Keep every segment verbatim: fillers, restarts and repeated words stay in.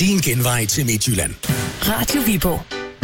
Din genvej til Midtjylland. Radio Viborg.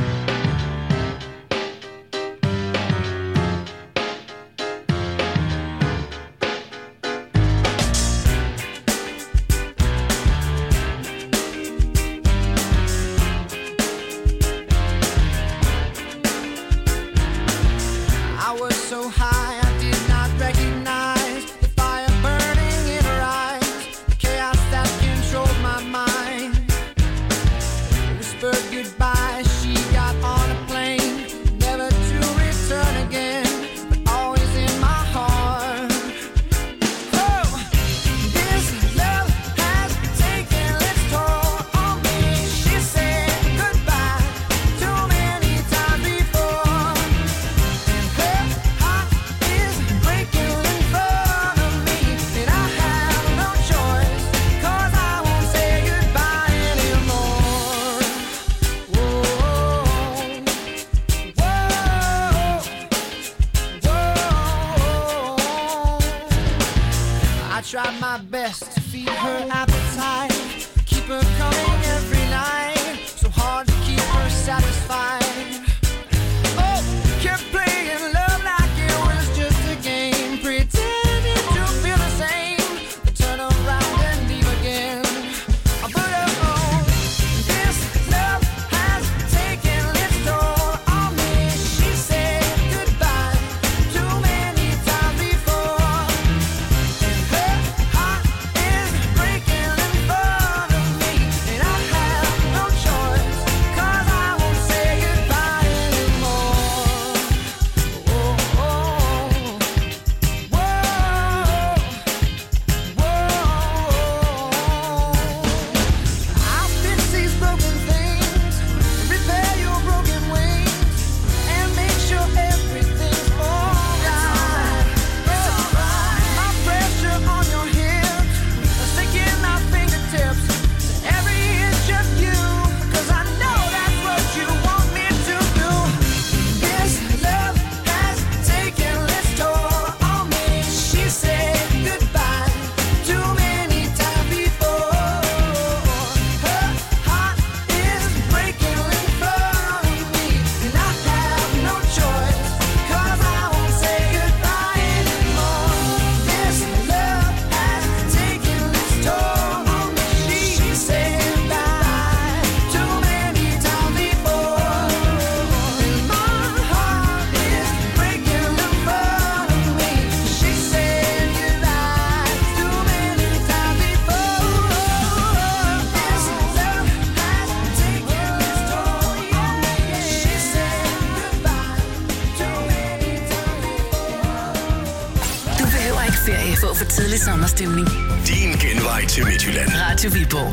Sommerstemning. Din genvej til Midtjylland. Radio Viborg.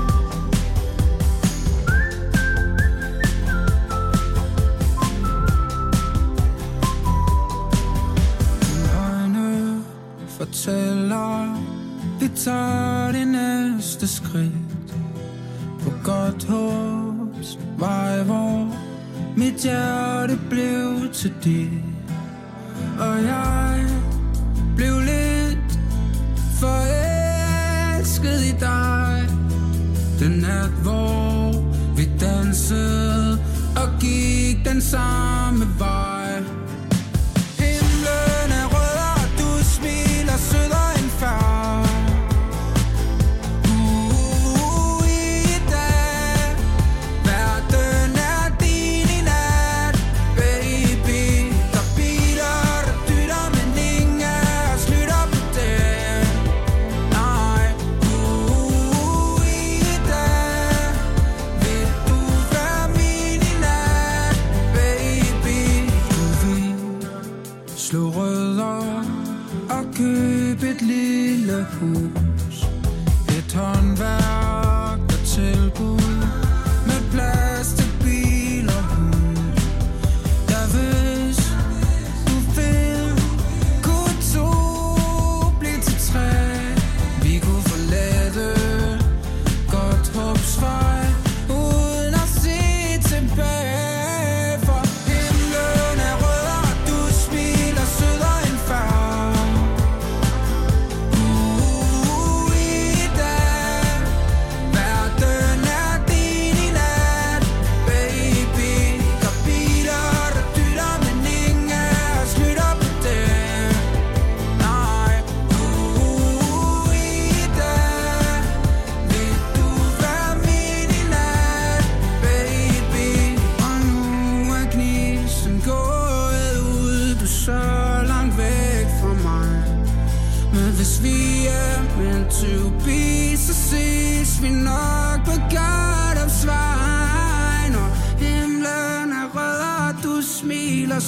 Øjne fortæller, vi tager det næste skridt på godt håbs vej, hvor mit hjerte blev til dit, og jeg blev lidt forelsket i dig. Den nat, hvor vi dansede og gik den samme vej. Himlen er rød, og du smiler sødere end før. Uh, i dag, verden er din i nat, baby. Der biler, der dytter, men ingen af os lytter på det. Nej, uh, i dag, vil du være min i nat, baby.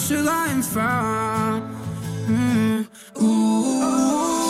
sødere end før. mm. uh.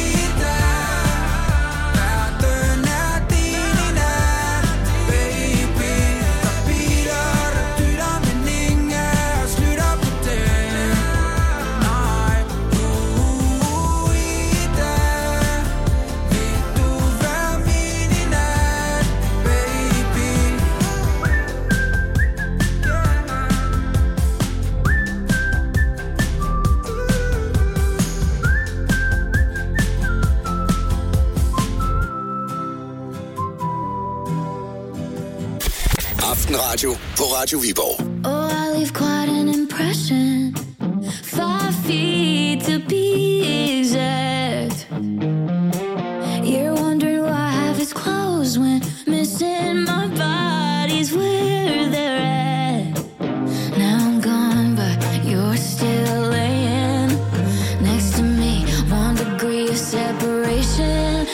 Aftenradio på Radio Viborg. Oh, I leave quite an impression. Five feet to be exact. You're wondering why I have his clothes when missing my body's where they're at. Now I'm gone, but you're still laying next to me. One degree of separation.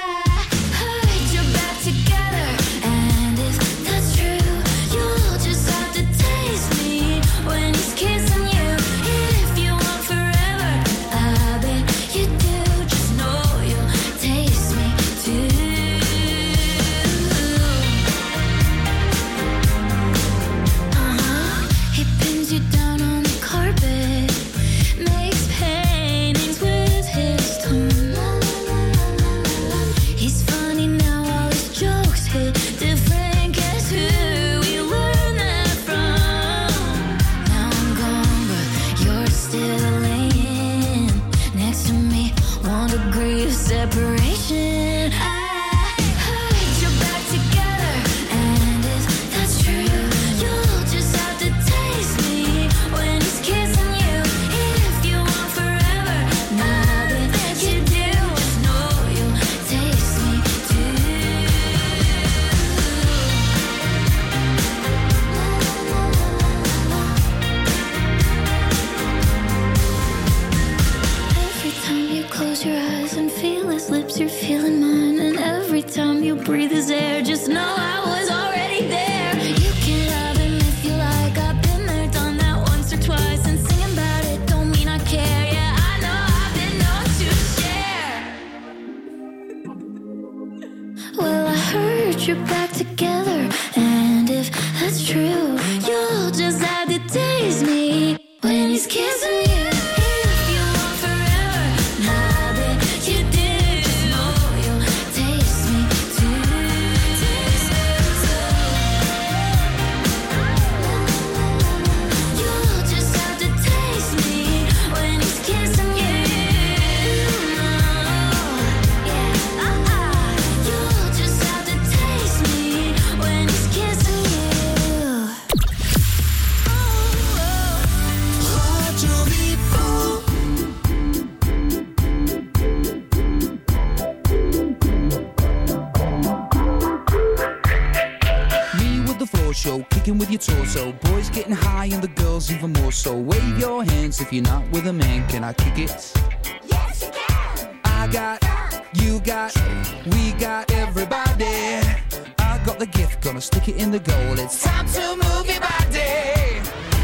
If you're not with a man, can I kick it? Yes, you can. I got, you got, we got everybody. I got the gift, gonna stick it in the goal. It's time to move your body.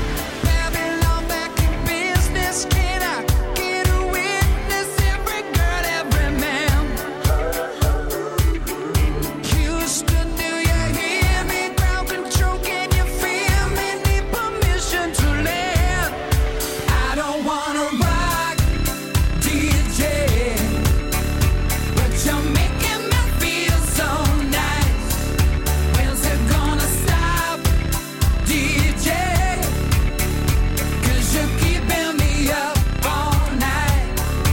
Babylon back in business. Can I get a witness? Every girl, every man. Houston, do you hear me? Ground control, can you feel me? Need permission to land. I don't wanna rock, D J, but you're making me feel so nice. When's it gonna stop, D J? 'Cause you're keeping me up all night.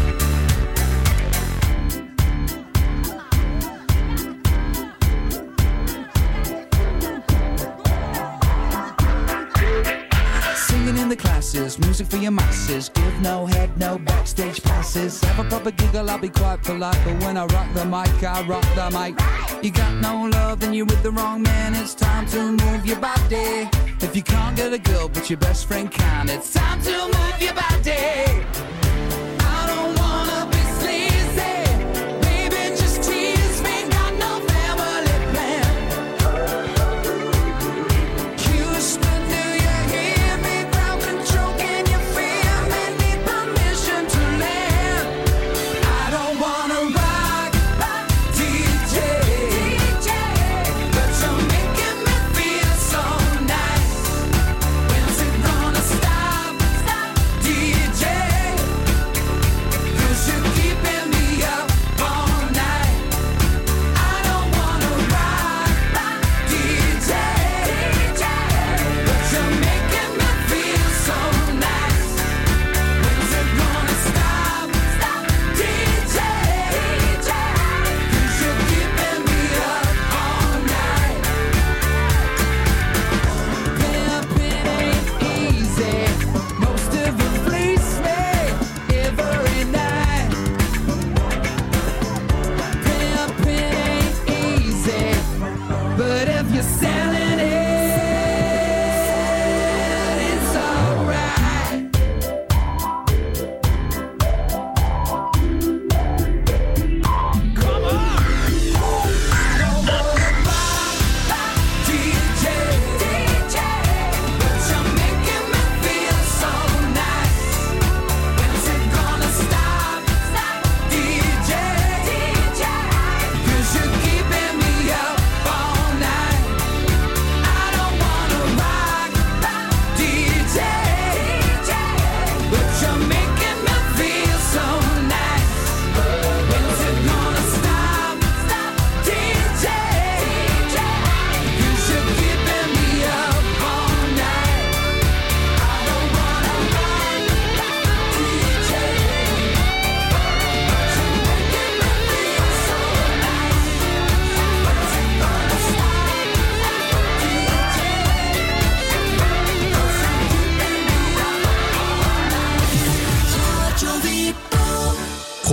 Singing in the classes, music for your masses. Give no head, no backstage passes. Have a proper giggle, I'll be quite polite. But when I rock the mic, I rock the mic. You got no love, then you're with the wrong man. It's time to move your body. If you can't get a girl, but your best friend can, it's time to move your body. I don't wanna be sleazy. Baby, just tease me. Got no family plan. Houston, do you hear me? Ground control, can you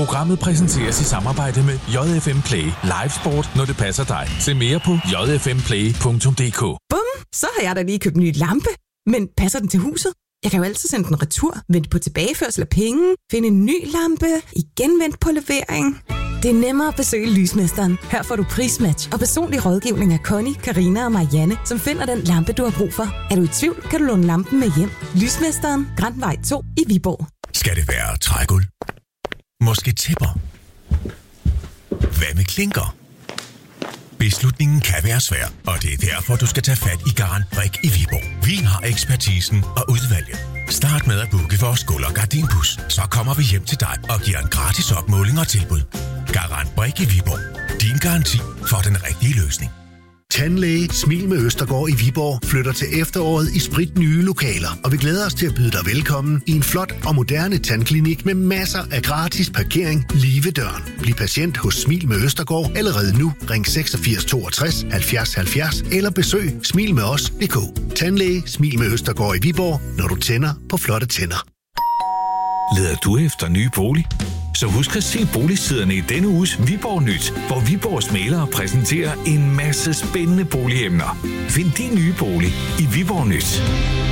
Programmet præsenteres i samarbejde med J F M Play. Live sport, når det passer dig. Se mere på j f m play punktum d k. Bum, så har jeg da lige købt en ny lampe. Men passer den til huset? Jeg kan jo altid sende den retur, vente på tilbageførsel af penge, finde en ny lampe, igen vente på levering. Det er nemmere at besøge Lysmesteren. Her får du prismatch og personlig rådgivning af Connie, Karina og Marianne, som finder den lampe, du har brug for. Er du i tvivl, kan du låne lampen med hjem. Lysmesteren, Grandvej to i Viborg. Skal det være trægulv? Måske tæpper? Hvad med klinker? Beslutningen kan være svær, og det er derfor, du skal tage fat i Garantbrik i Viborg. Vi har ekspertisen og udvalget. Start med at booke vores gulv- og gardinbus. Så kommer vi hjem til dig og giver en gratis opmåling og tilbud. Garantbrik i Viborg. Din garanti for den rigtige løsning. Tandlæge Smil med Østergaard i Viborg flytter til efteråret i spritnye lokaler, og vi glæder os til at byde dig velkommen i en flot og moderne tandklinik med masser af gratis parkering lige ved døren. Bliv patient hos Smil med Østergaard allerede nu. Ring seksogfirs toogtres halvfjerds halvfjerds eller besøg smil med os punktum d k. Tandlæge Smil med Østergaard i Viborg, når du tænder på flotte tænder. Leder du efter ny bolig? Så husk at se boligsiderne i denne uges Viborg Nyt, hvor Viborgs mælere præsenterer en masse spændende boligemner. Find din nye bolig i Viborg Nyt.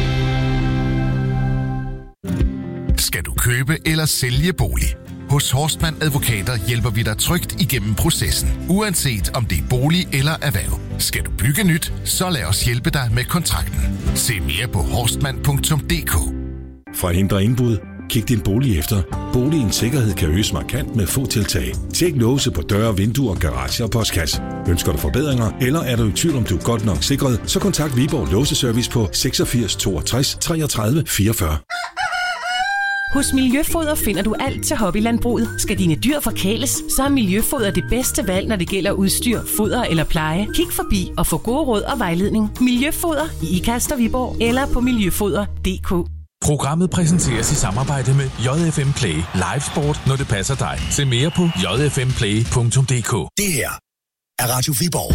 Skal du købe eller sælge bolig? Hos Horstmann Advokater hjælper vi dig trygt igennem processen, uanset om det er bolig eller erhverv. Skal du bygge nyt, så lad os hjælpe dig med kontrakten. Se mere på horstmann punktum d k. For at hindre indbrud, kig din bolig efter. Boligens sikkerhed kan øges markant med få tiltag. Tjek låse på døre, vinduer, garage og postkasse. Ønsker du forbedringer, eller er du i tvivl om du er godt nok sikret, så kontakt Viborg Låseservice på seksogfirs toogtres treogtredive fireogfyrre. Hos Miljøfoder finder du alt til hobbylandbruget. Skal dine dyr forkæles, så er Miljøfoder det bedste valg, når det gælder udstyr, foder eller pleje. Kig forbi og få gode råd og vejledning. Miljøfoder i Ikast og Viborg eller på miljøfoder punktum d k. Programmet præsenteres i samarbejde med J F M Play. Live sport, når det passer dig. Se mere på j f m play punktum d k. Det her er Radio Viborg.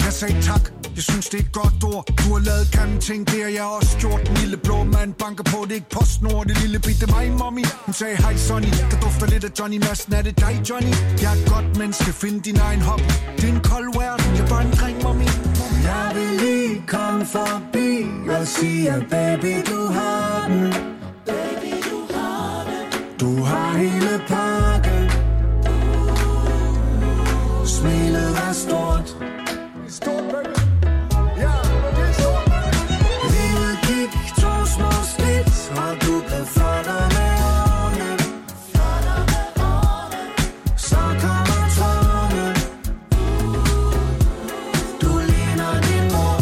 Han sagde tak, jeg synes det er et godt ord. Du har lavet grimme ting, det har jeg også gjort. Den lille blå mand banker på, det er ikke PostNord. Det lille bitte mig, mommy. Hun sagde hej Sonny, der dufter lidt af Johnny Madsen. Er det dig Johnny? Jeg er et godt menneske, find din egen hop. Det er en kold verden, jeg er bare en dreng, mommy. Jeg vil lige komme forbi og sige, at baby du har den. Baby du har den. Du har hele pakken. Smilet er stort. Stort, baby. Ja, det er stort, baby. Livet gik to små skridt, og du blev flottere med årene. Flottere med årene. Så kommer tårne. Du ligner din mor.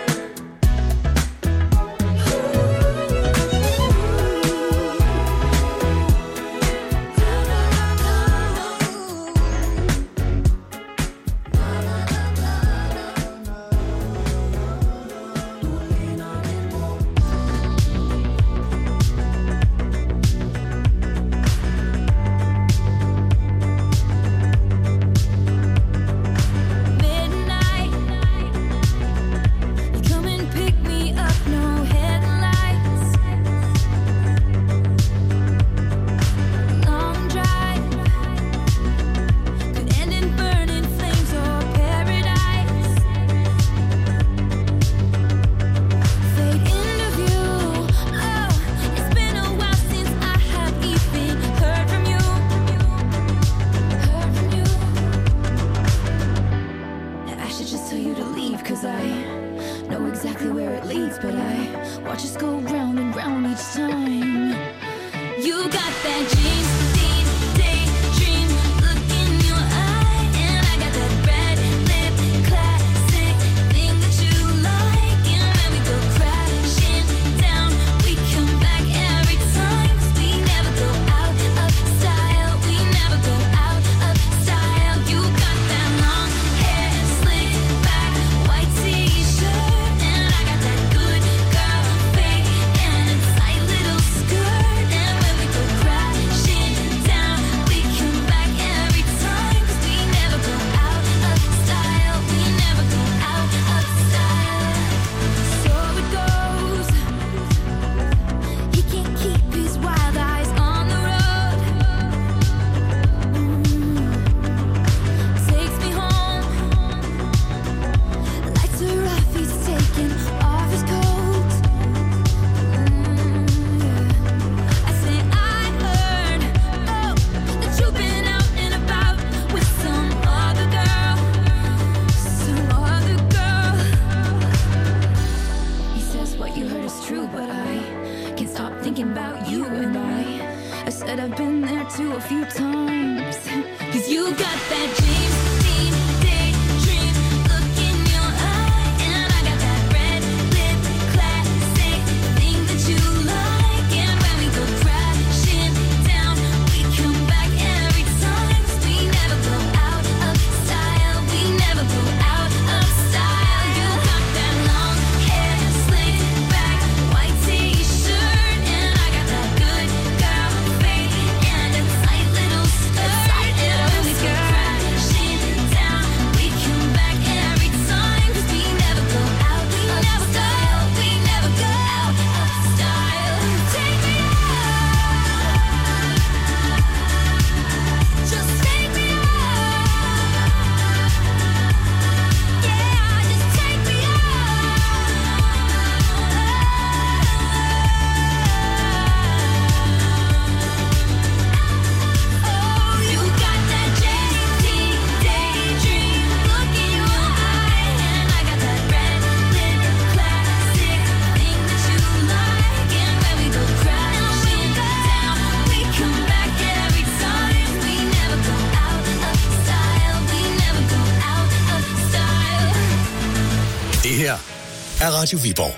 Er Radio Viborg.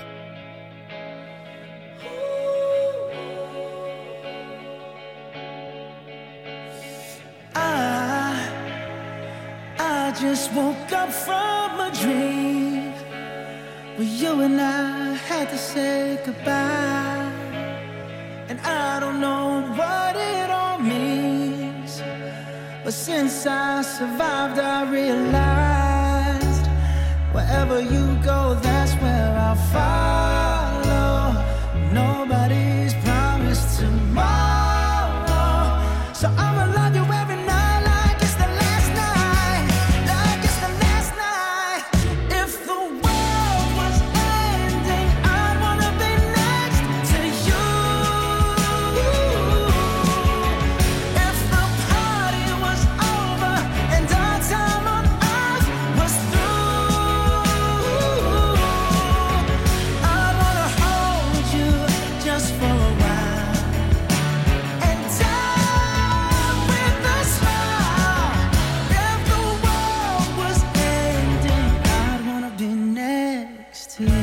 I, I just woke up from a dream where you and I had to say goodbye, and I don't know what it all means, but since I survived I realized what Wherever you go, that's where I'll follow. Nobody's promised tomorrow, so I'ma love you every night like it's the last night, like it's the last night. If the world was ending, I'd wanna be next to you. If the party was over and our time on earth was through, I'd wanna hold you just for a while and die with a smile. If the world was ending, I'd wanna be next to you.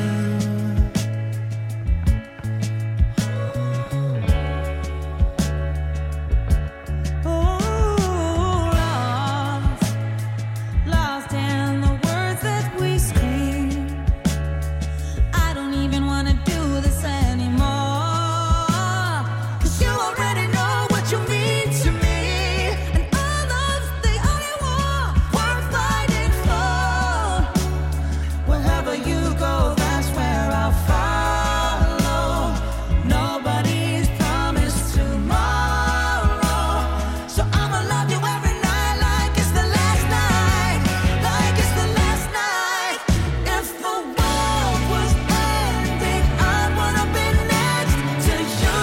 Oh, lost, lost in the words that we scream. I don't even wanna do this anymore, 'cause you already know what you mean to me, and all love's the only war worth fighting for. Wherever you go, that's where I'll follow. Nobody's promised tomorrow, so I'ma love you every night like it's the last night, like it's the last night. If the world was ending, I'd wanna be next to you.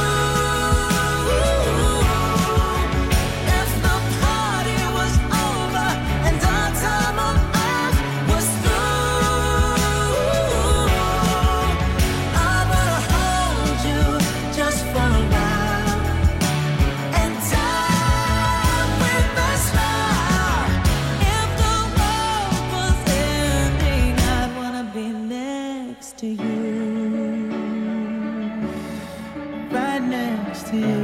If the party was over and our time on earth was through, I'd wanna hold you just for a while and die with a smile. If the world was ending, I'd wanna be next to you, right next to you,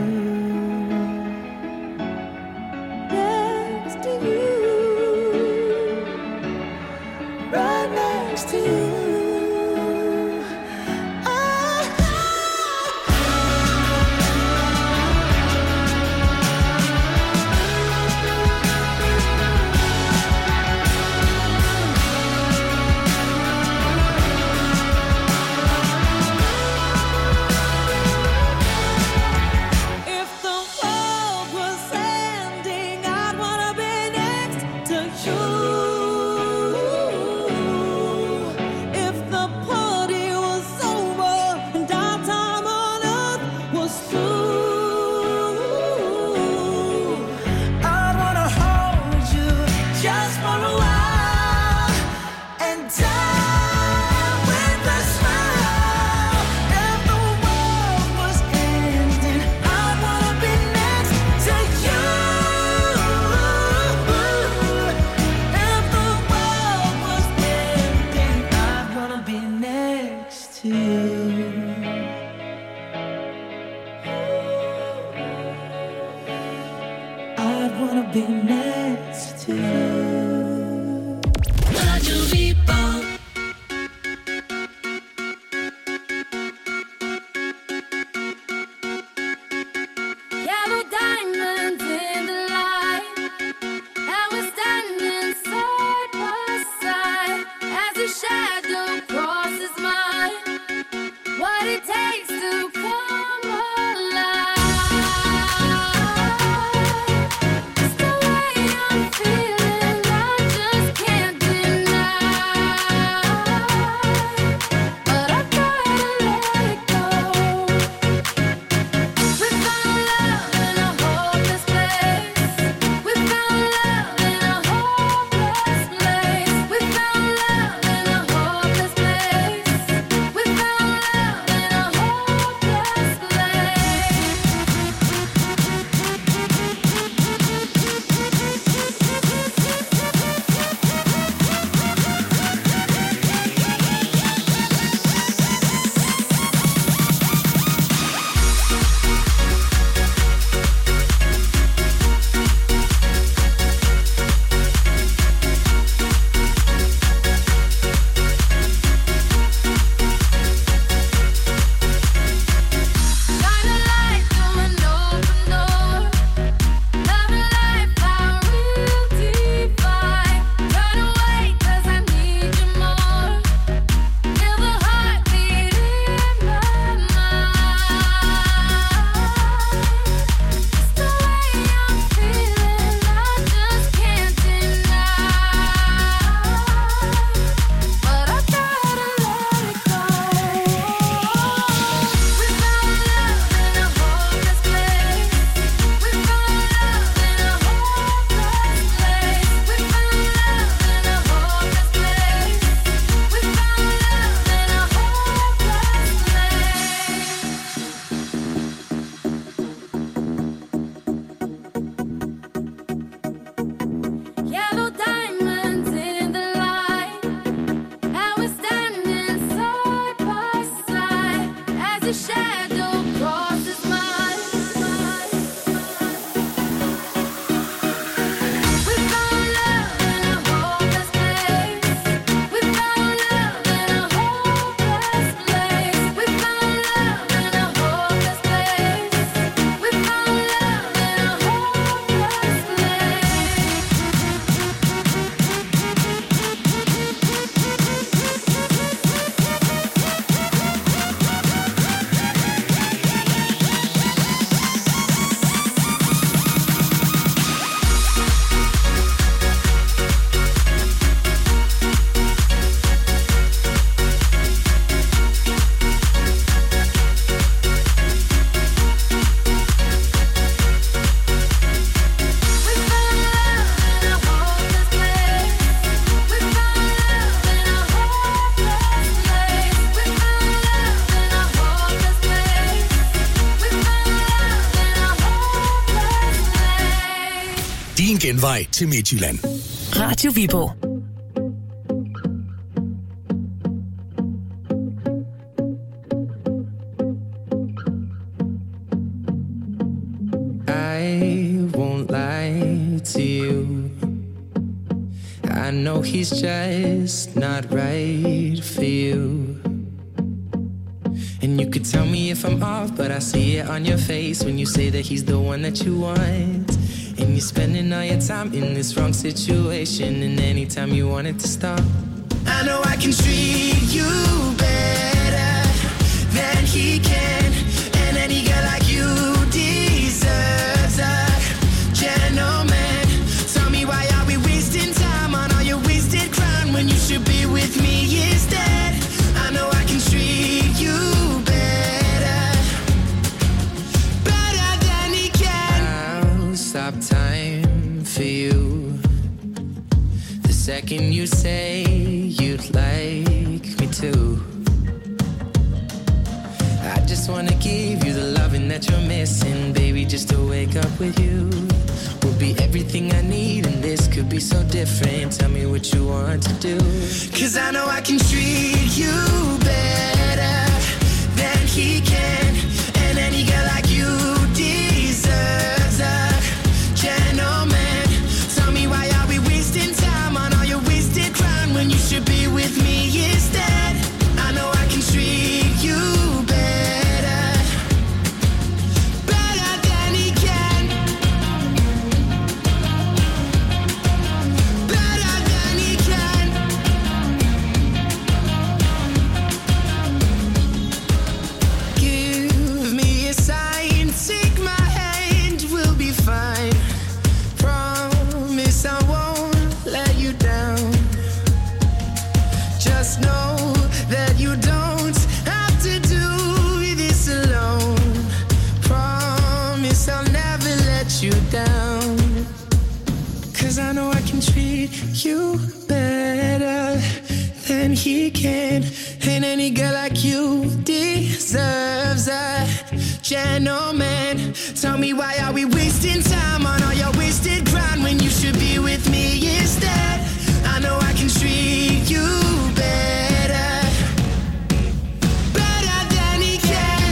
next to you, right next to you. If the world was ending, I'd wanna be next to you. a shadow crosses mine. We found love in a hopeless place. We found love in a hopeless place. We found love in a hopeless place. We found love in a hopeless Din genvej til Midtjylland. Radio Viborg. I won't lie to you. I know he's just not right for you. And you could tell me if I'm off, but I see it on your face when you say that he's the one that you want. And you're spending all your time in this wrong situation, and anytime you want it to stop, I know I can treat you better than he can. And any girl like you deserves a gentleman. Tell me, why are we wasting time on all your wasted crown when you should be with me instead? I know I can treat you better, better than he can. I'll stop time for you the second you say you'd like me to. I just wanna give you the loving that you're missing, baby, just to wake up with you will be everything I need, and this could be so different. Tell me what you want to do, 'cause I know I can treat you better than he can. And any girl like you deserves a gentleman. Tell me, why are we wasting time on all your wasted crown when you should be with me instead? I know I can treat you better, better than he can, better than he can. Give me a sign, take my hand, we'll be fine. Promise I won't let you down. Just know that you don't have to do this alone. Promise I'll never let you down. 'Cause I know I can treat you better than he can. And any girl like you deserves a gentleman. Tell me, why are we wasting time on all your wasted crown when you should be with me instead? I know I can treat you better, better than he can.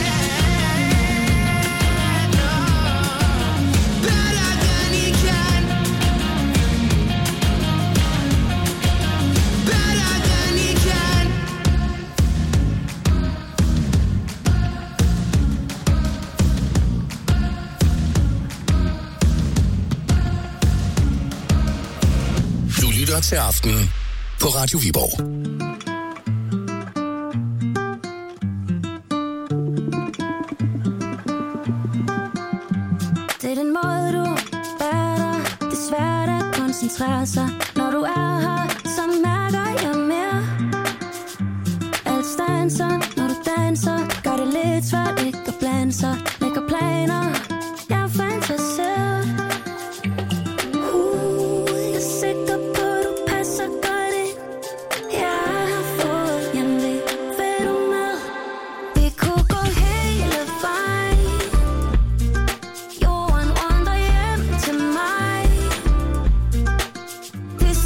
No, better than he can, better than he can. Du lytter til Aften på Radio Viborg. Det er den måde, du bærer dig. Det er svært at koncentrere sig. Når du er her, så mærker jeg mere. Alt standser, når du danser. Gør det lidt svært ikke at blande sig. Lægger planer, jeg er fantaseret. Uh, jeg er sikker på, du passer godt ind. Jeg har fået hjemlig. Vil du med? Vi kunne gå hele vejen. Jorden vandrer hjem til mig. Vi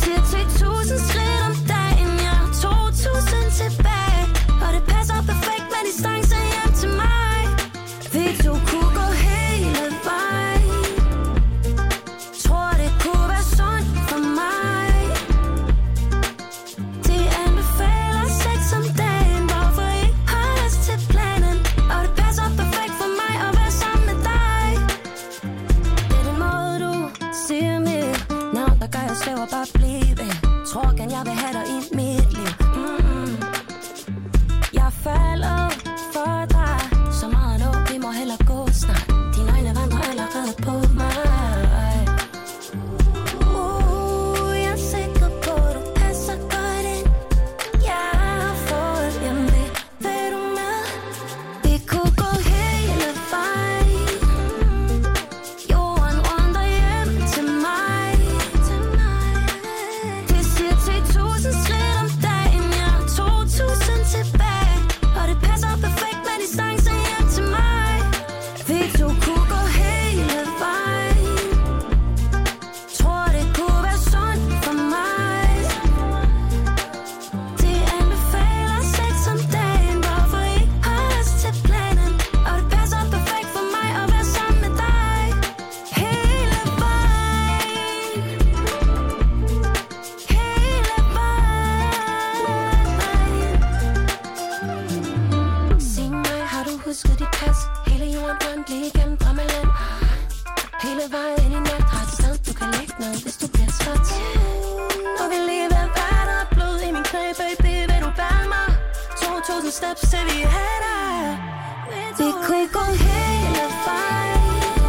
huske dit pas. Hele jorden rundt lige igennem drømmeland. Hele vejen ind i nat. Har et sted, du kan lægge ned, hvis du bliver træt. Og vil lige være vand og blod i min knæ, baby, vil du bære mig? to tusind steps til vi er der. Vi kunne gå hele vejen.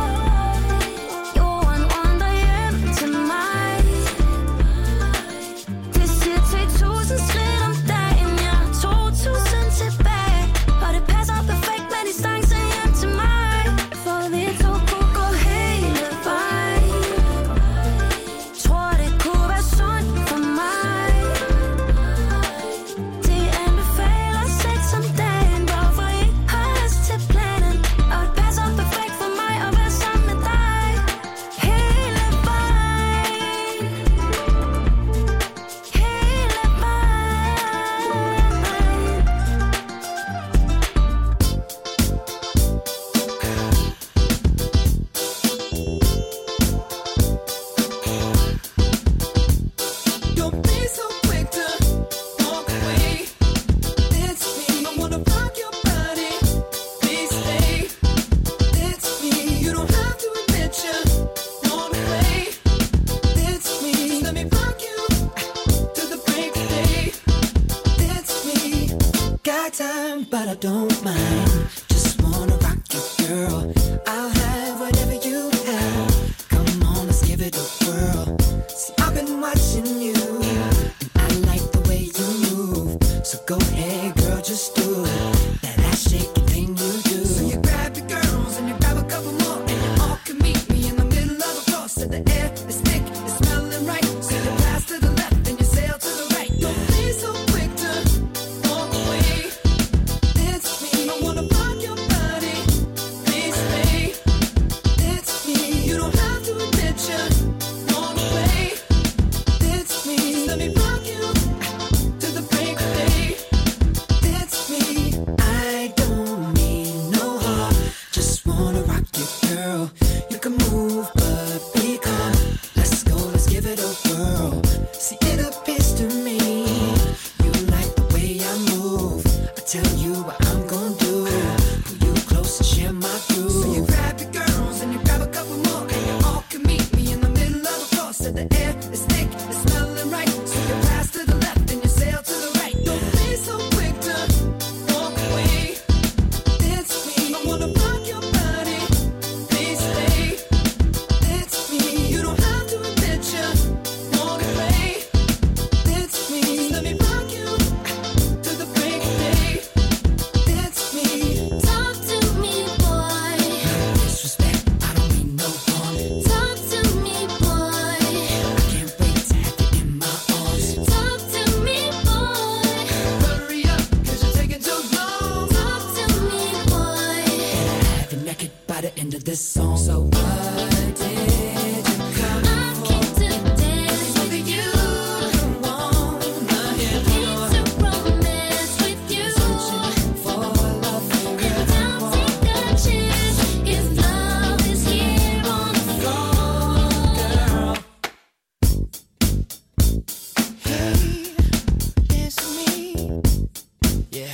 Jorden rundt og hjem til mig. Det siger ti tusind skridt om dagen, ja, to tusind tilbage. Og det passer perfekt med distance hjem til mig. For vi to kunne gå hele vejen. Tror det kunne være sundt for mig. De anbefaler sex om dagen, hvorfor I har os til planen. Og det passer perfekt for mig at være sammen med dig. Hele vejen. Hele Don't be so quick to walk away. It's me. I wanna rock your body. Please stay. It's me. You don't have to admit you want to play. It's me. Just let me rock you to the break of day. It's me. Got time, but I don't mind. Just wanna rock you, girl. I'll have whatever you have. Come on, let's give it a whirl. See, I've been watching you, and I like the way you move. So go ahead, girl, just do that ass shaking thing you do. So you grab your girls and you grab a couple more, and you all can meet me in the middle of the floor. So the air is thick, it's smelling right. So you pass to the left and you sail to the right. Don't be so quick to walk away. It's me. I wanna rock your body. Please stay. It's me. You don't have to admit you want to play. It's me. Just let me rock you to the break of day. It's me. I don't mean no harm. Just wanna rock you, girl. You can move, but be calm. Let's go, let's give it a whirl. See, it appears to me you like the way I move. I tell you what I'm gonna do. Pull you close and share my groove. So you grab your girls and you grab a couple more, and you all can meet me in the middle of the floor. So the air is thick, it's smelling right. So you pass to the left and you sail to the right. Don't be so quick to walk away. It's me. I wanna rock your body. Please stay. It's me. You don't have to admit you wanna play. It's me. Just let me rock you to the break of day. It's me. Talk to me, boy. Disrespect, I don't mean no harm. Talk to me, boy. I can't wait to have you in my arms. Talk to me, boy. Hurry up, cause you're taking too long. Talk to me, boy. Have you naked by the end of this song. So what did you come I came to dance with you. wanna hear more? Came to romance with you. For love, And I'll take a chance if love is here on the floor. girl. Hey, it's me. Yeah.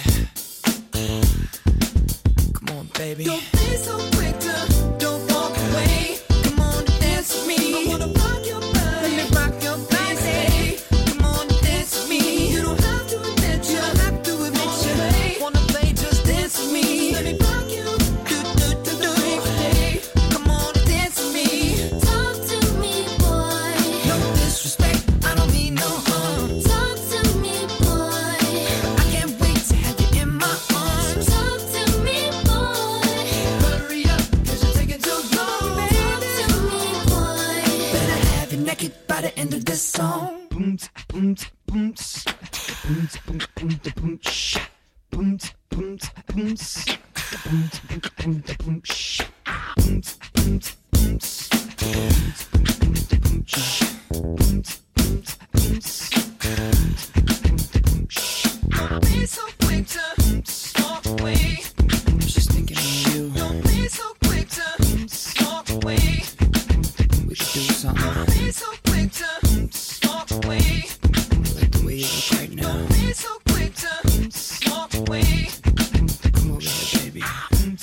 Come on, baby. Don't be so quick to don't walk away. Come on, dance with me. I wanna rock your body. Let me rock your body. Come on, dance with me. You don't have to admit you. Don't have to admit you. Wanna play? Just dance with me. Let me rock you. Do do do do. Come on, dance with me. Talk to me, boy. No disrespect, I don't mean no harm. Talk to me, boy. I can't wait to have you in my arms. Talk to me, boy. Hurry up, cause you're taking too long. Talk to me, boy. Better have you naked by the end of this song. Boom, boom, boom, boom, boom, boom, boom, shh. Boom, boom, boom, boom, boom, boom, boom, shh. Boom, boom, boom, boom, boom, shh. Boom, boom, boom, boom, boom, shh. Don't be so quick to walk away. I'm just thinking of you. Don't be so quick to walk away. We could do something. Don't be so quick to walk away. Like the way you look right now. Don't be so quick to walk away. Come over here, baby.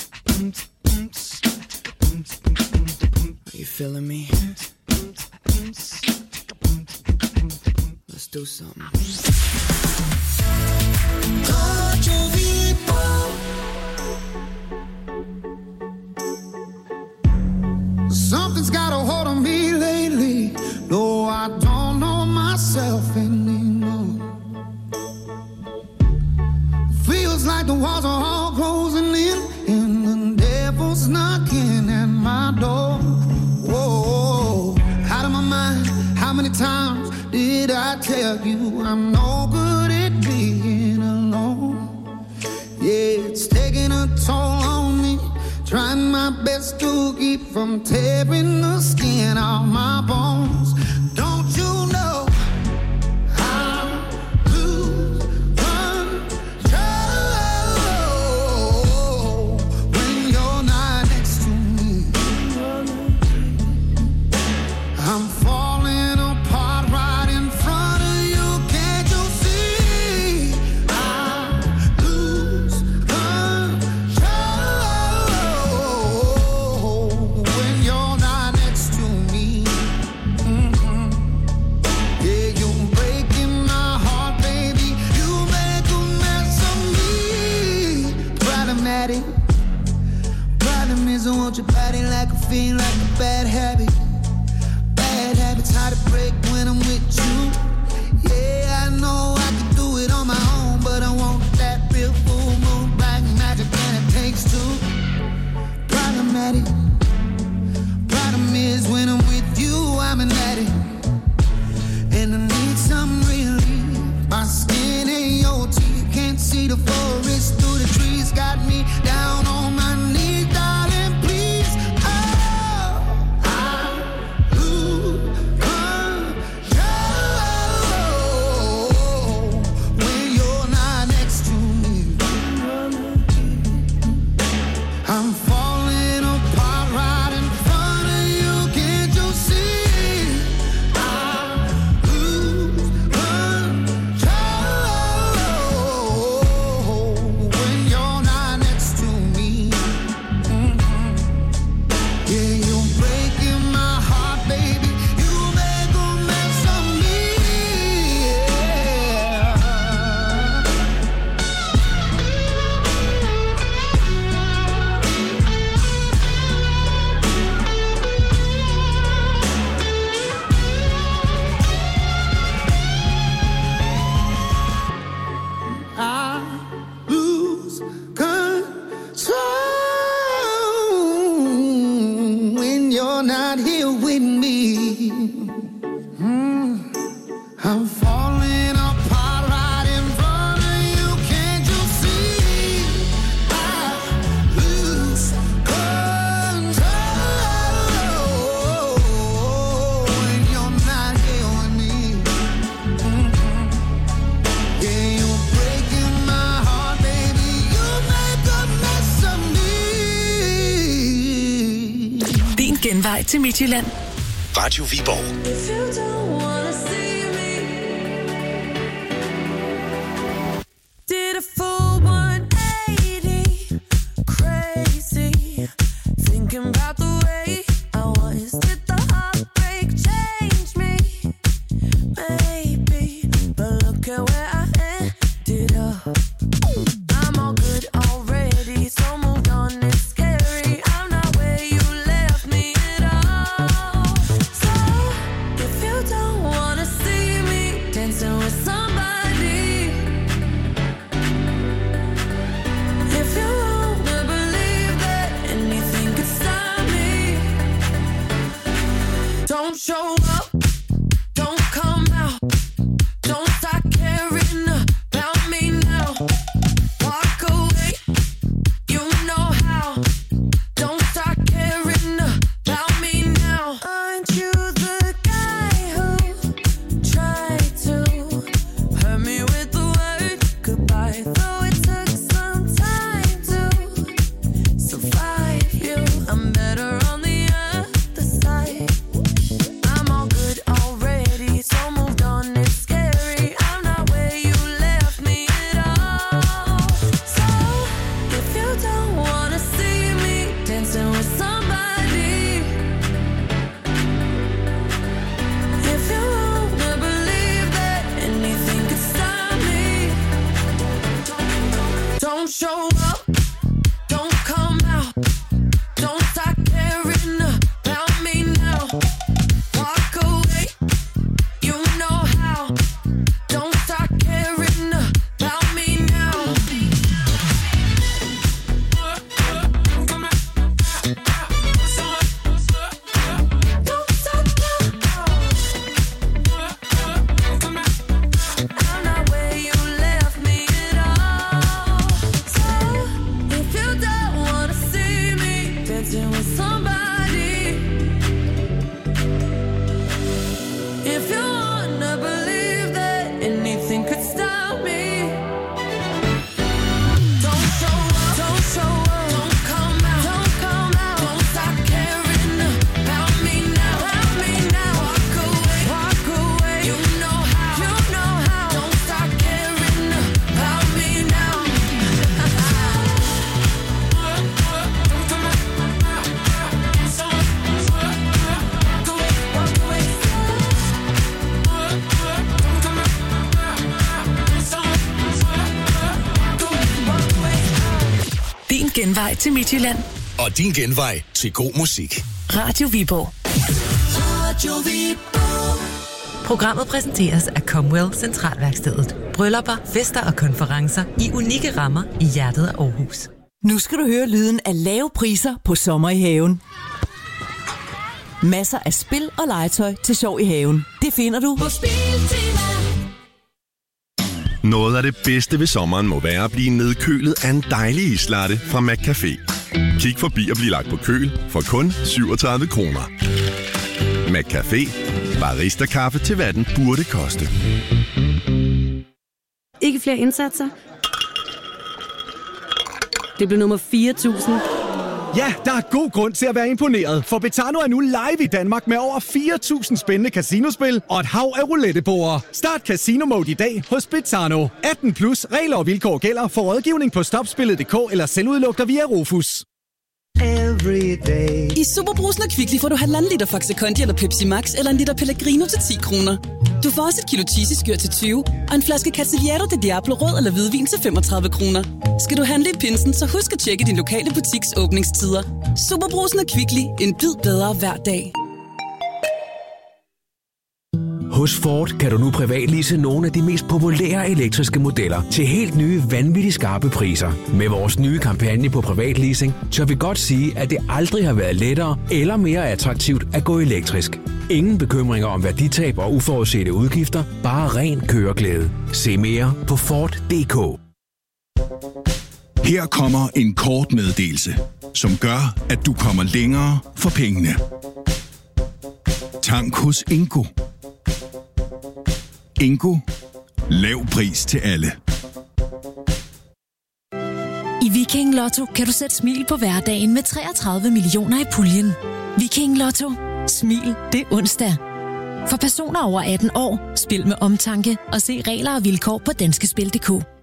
like the walls are all closing in, and the devil's knocking at my door. Whoa, out of my mind. How many times did I tell you I'm no good at being alone? Yeah, it's taking a toll on me, trying my best to keep from tearing the skin off my bones. Don't you know I lose control when you're not next to me? I'm falling apart right in front of you. Can't you see? I lose control when you're not next to me. Mm-hmm. Yeah, you're breaking my heart, baby. You make a mess of me. Problematic. Problem is I want your body like I feel like a bad habit. Bad habits hard to break when I'm with you. Yeah, I know I can do it on my own, but I want that real full moon black magic, and it takes two. Problematic. Problem is when I'm with you, I'm an addict, and I need some relief. My skin ain't your teeth, can't see the forest through the trees. Got me down on my knees, darling, please. Oh, I lose control when you're not next to me. I'm falling apart right in front of you. Can't you see? I lose control when you're not next to me. Mhm. Yeah, you're breaking my heart, baby. You make a mess of me. Yeah. I lose control when you're not here with me. Mm. I'm falling apart right in front of you. Can't you see? I lose control when you're not here with me. Mhm. Yeah, you're breaking my heart, baby. You make a mess of me. Din genvej til Midtjylland. Radio Viborg. If you don't wanna see me, did a full one eighty, crazy, thinking about the way I was. Did the heartbreak change me? Maybe, but look at where I ended up. I'm all good already, so moved on. It's scary. I'm not where you left me at all. So if you don't wanna see me dancing with somebody, if you wanna believe that anything could stop me, don't show up, don't come out, don't start caring about me now. Walk away, you know how. Don't start caring about me now. Aren't you the guy who tried to hurt me with the word goodbye? Though it took some time to survive you, I'm better on the other side. I'm all good already, so moved on. It's scary. I'm not where you left me at all. So if you don't wanna see me dancing with somebody, if you wanna believe that anything could stop me, don't show up, don't come out, don't start caring about me now. Walk away, you know how. Don't start caring about me now. genvej til Midtjylland. Og din genvej til god musik. Radio Viborg. Radio Viborg. Programmet præsenteres af Comwell Centralværkstedet. Bryllupper, fester og konferencer i unikke rammer i hjertet af Aarhus. Nu skal du høre lyden af lave priser på sommer i haven. Masser af spil og legetøj til sjov i haven. Det finder du på Spiltema. Noget af det bedste ved sommeren må være at blive nedkølet af en dejlig islatte fra McCafé. Kig forbi og bliv lagt på køl for kun syvogtredive kroner. McCafé. Barista-kaffe til hvad den burde koste. Ikke flere indsatser. Det blev nummer fire tusind. Ja, der er god grund til at være imponeret, for Betano er nu live i Danmark med over fire tusind spændende casinospil og et hav af rouletteborde. Start Casino Mode i dag hos Betano. atten plus, regler og vilkår gælder. For rådgivning på stopspillet punktum d k eller selvudlugter via Rufus. I Superbrusen og Kvickly får du halvanden liter Faxe Kondi eller Pepsi Max eller en liter Pellegrino til ti kroner. Du får også et kilo cheesy-skyr til tyve og en flaske Cavaliere de Diablo rød eller hvidvin til femogtredive kroner. Skal du handle i pinsen, så husk at tjekke din lokale butiks åbningstider. Superbrusen og Kvickly. En bid bedre hver dag. Hos Ford kan du nu privatlease nogle af de mest populære elektriske modeller til helt nye, vanvittigt skarpe priser. Med vores nye kampagne på privatleasing, tør vi godt sige, at det aldrig har været lettere eller mere attraktivt at gå elektrisk. Ingen bekymringer om værditab og uforudsete udgifter, bare ren køreglæde. Se mere på Ford punktum d k. Her kommer en kort meddelelse, som gør, at du kommer længere for pengene. Tank hos Ingo. Ingo. Lav pris til alle. I Viking Lotto kan du sætte smil på hverdagen med treogtredive millioner i puljen. Viking Lotto. Smil, det er onsdag. For personer over atten år, spil med omtanke og se regler og vilkår på danskespil punktum d k.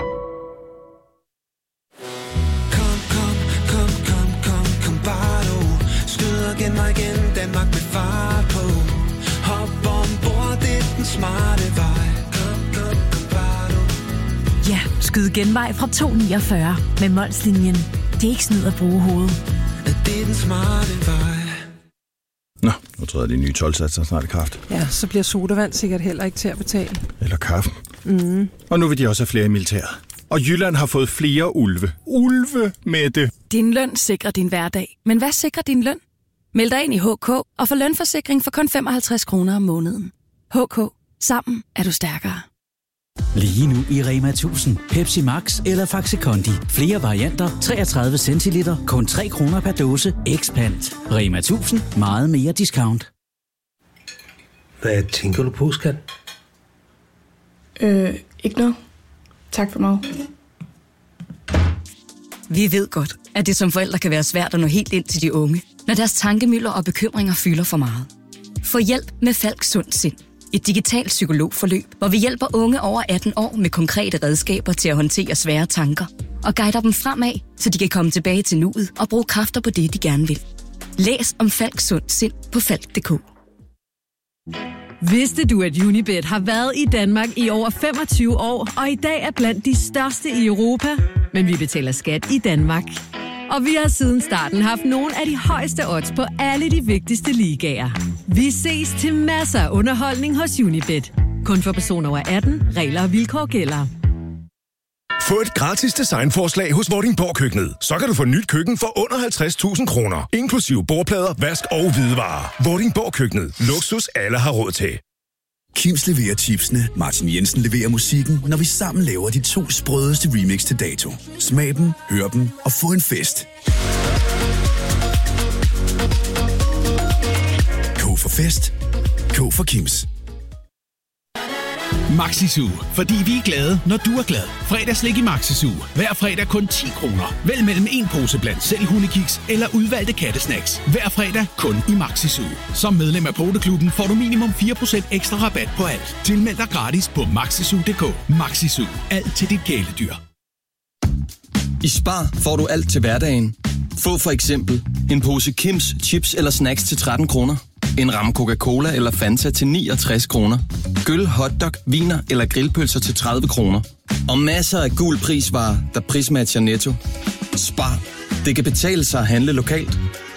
Kom, kom, kom, kom, kom, kom bare du. Skyd og genvej igen, Danmark med fart på. Hop ombord, det er den smarte vej. Kom, kom, kom bare du. Ja, skyd genvej fra to niogfyrre med Molslinjen. Det er ikke snyd at bruge hovedet. Det er den smarte vej. Nå, nu træder de nye tolvsatser snart i kraft. Ja, så bliver sodavand sikkert heller ikke til at betale. Eller kaffen. Mm. Og nu vil de også have flere i militæret. Og Jylland har fået flere ulve. Ulve med det. Din løn sikrer din hverdag. Men hvad sikrer din løn? Meld dig ind i H K og få lønforsikring for kun femoghalvtreds kroner om måneden. H K. Sammen er du stærkere. Lige nu i Rema tusind. Pepsi Max eller Faxe Kondi. Flere varianter. treogtredive centiliter. Kun tre kroner per dåse. Expand. Rema tusind. Meget mere discount. Hvad tænker du på, skat? Øh, ikke noget. Tak for mig. Vi ved godt, at det som forældre kan være svært at nå helt ind til de unge, når deres tankemylder og bekymringer fylder for meget. Få hjælp med Falk Sund Sind. Et digitalt psykologforløb, hvor vi hjælper unge over atten år med konkrete redskaber til at håndtere svære tanker og guider dem fremad, så de kan komme tilbage til nuet og bruge kræfter på det, de gerne vil. Læs om Falk Sund Sind på falk punktum d k. Vidste du, at Unibet har været i Danmark i over femogtyve år, og i dag er blandt de største i Europa? Men vi betaler skat i Danmark. Og vi har siden starten haft nogle af de højeste odds på alle de vigtigste ligaer. Vi ses til masser af underholdning hos Unibet. Kun for personer over atten. Regler og vilkår gælder. Få et gratis designforslag hos Vordingborg Køkkenet. Så kan du få nyt køkken for under halvtreds tusind kroner. Inklusive bordplader, vask og hvidevarer. Vordingborg Køkkenet. Luksus alle har råd til. Kims leverer chipsene, Martin Jensen leverer musikken, når vi sammen laver de to sprødeste remix til dato. Smag dem, hør dem og få en fest. K for fest. K for Kims. Maxisu, fordi vi er glade, når du er glad. Fredagslik i Maxisu. Hver fredag kun ti kroner. Vælg mellem en pose blandt selv hundekiks eller udvalgte kattesnacks. Hver fredag kun i Maxisu. Som medlem af Poteklubben får du minimum fire procent ekstra rabat på alt. Tilmeld dig gratis på maxisu punktum d k. Maxisu. Alt til dit kæledyr. I Spar får du alt til hverdagen. Få for eksempel en pose Kims chips eller snacks til tretten kroner. En ramme Coca-Cola eller Fanta til niogtres kroner. Gyll, hotdog, viner eller grillpølser til tredive kroner. Og masser af gul prisvarer, der prismatcher Netto. Spar. Det kan betale sig at handle lokalt.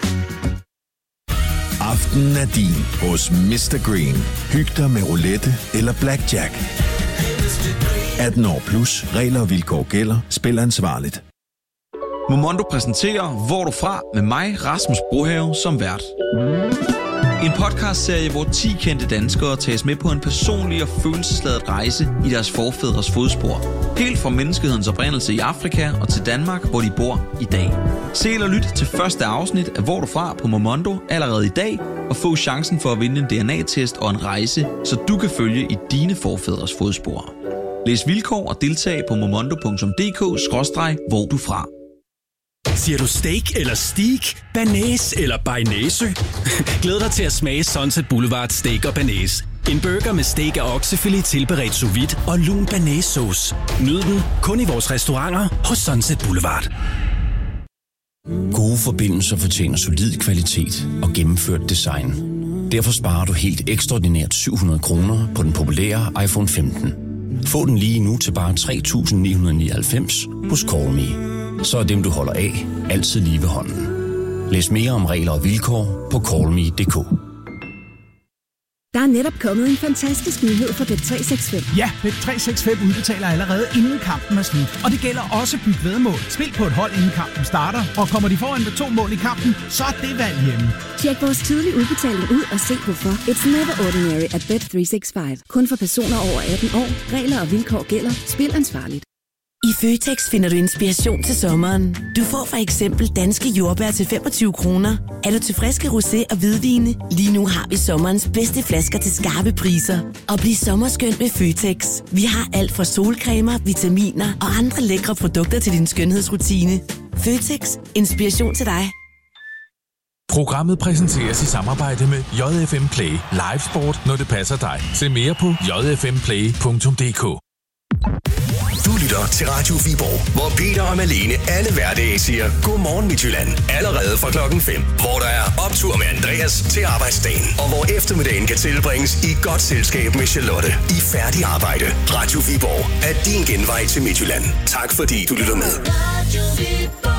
Aftenen er din hos mister Green. Hyg dig med roulette eller blackjack. atten år plus. Regler og vilkår gælder. Spil ansvarligt. Momondo præsenterer Hvor er du fra? Med mig, Rasmus Brohave, som vært. En podcastserie, hvor ti kendte danskere tages med på en personlig og følelsesladet rejse i deres forfædres fodspor. Helt fra menneskehedens oprindelse i Afrika og til Danmark, hvor de bor i dag. Se eller lyt til første afsnit af Hvor er du fra? På Momondo allerede i dag, og få chancen for at vinde en D N A-test og en rejse, så du kan følge i dine forfædres fodspor. Læs vilkår og deltag på momondo punktum d k skråstreg hvor du fra. Siger du steak eller steak, banæs eller bearnaise? Glæd dig til at smage Sunset Boulevard Steak og Banæs. En burger med steak og oksefilet tilberedt sous vide og lun banæssauce. Nyd den kun i vores restauranter hos Sunset Boulevard. Gode forbindelser fortjener solid kvalitet og gennemført design. Derfor sparer du helt ekstraordinært syv hundrede kroner på den populære iPhone femten. Få den lige nu til bare tre tusind ni hundrede nioghalvfems hos CallMe. Så er dem, du holder af, altid lige ved hånden. Læs mere om regler og vilkår på call me punktum d k. Der er netop kommet en fantastisk nyhed for Bet tre seks fem. Ja, Bet tre seks fem udbetaler allerede inden kampen er slut. Og det gælder også byg væddemål. Spil på et hold inden kampen starter, og kommer de foran med to mål i kampen, så er det valg hjemme. Tjek vores tidlige udbetaling ud og se hvorfor. It's never ordinary at Bet tre seks fem. Kun for personer over atten år. Regler og vilkår gælder. Spil ansvarligt. I Føtex finder du inspiration til sommeren. Du får for eksempel danske jordbær til femogtyve kroner. Er du til friske rosé og hvidvine? Lige nu har vi sommerens bedste flasker til skarpe priser. Og bliv sommerskønt med Føtex. Vi har alt fra solcremer, vitaminer og andre lækre produkter til din skønhedsrutine. Føtex. Inspiration til dig. Programmet præsenteres i samarbejde med J F M Play. Live sport, når det passer dig. Se mere på j f m play punktum d k. Du lytter til Radio Viborg, hvor Peter og Malene alle hverdage siger Godmorgen Midtjylland. Allerede fra klokken fem, hvor der er optur med Andreas til arbejdsdagen. Og hvor eftermiddagen kan tilbringes i godt selskab med Charlotte i færdig arbejde. Radio Viborg er din genvej til Midtjylland. Tak fordi du lytter med. Radio Viborg.